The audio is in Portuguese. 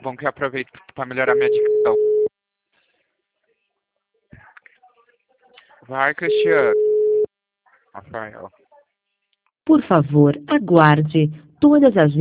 bom que eu aproveito para melhorar minha dicção. Vai, Cristiano. Rafael. Por favor, aguarde. Todas as